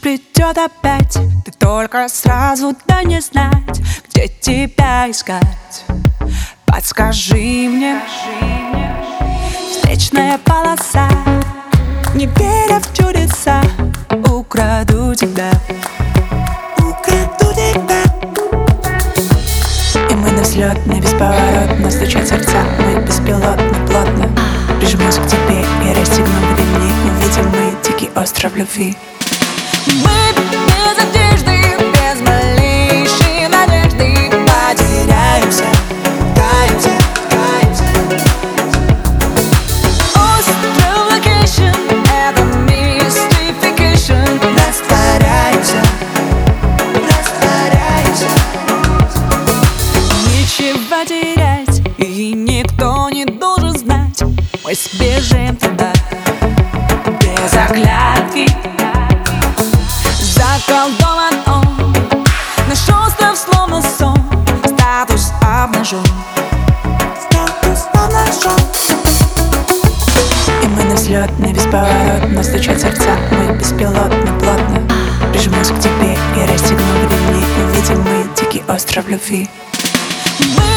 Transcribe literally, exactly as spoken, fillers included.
придет опять. Ты только сразу дай мне знать, где тебя искать. Подскажи мне, встречная полоса. Не веря в чудеса, украду тебя, украду тебя. И мы на взлет, не бесповоротно стучат сердца, мы беспилотно, плотно прижмусь к тебе и расстегну ремни. Увидим мы дикий остров любви. Мы без одежды, без малейшей надежды потеряемся, каемся, каемся. Остров локейшн — это mystification. Растворяемся, растворяемся. Нечего терять, и никто не должен знать. Мы сбежим туда без оглядки. Заколдован он, наш остров словно сон. Статус обнажен, статус обнажен. И мы на взлет, не бесповоротно стучат сердца, мы беспилотно, плотно прижмусь к тебе и расстегну ремни. Увидим мы дикий остров любви. Мы